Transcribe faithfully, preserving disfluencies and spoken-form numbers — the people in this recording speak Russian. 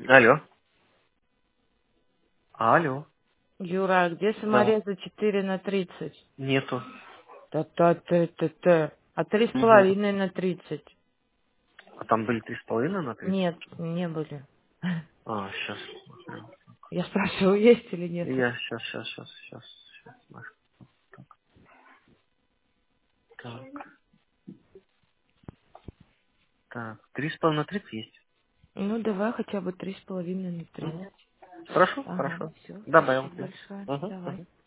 Алло. Алло. Юра, а где Да. саморезы четыре на тридцать? Нету. Та-та-та-та-та. А три с Мгм. половиной на тридцать? А там были три с половиной на тридцать? Нет, не были. А, сейчас. Я спрашиваю, есть или нет. Я сейчас, сейчас, сейчас, сейчас, сейчас. Так, так. Три с половиной на тридцать есть. Ну, давай хотя бы три с половиной на тридцать. Мгм. Хорошо, Ага, хорошо. все, Добавил спасибо ты. большое. Угу, Давай. угу.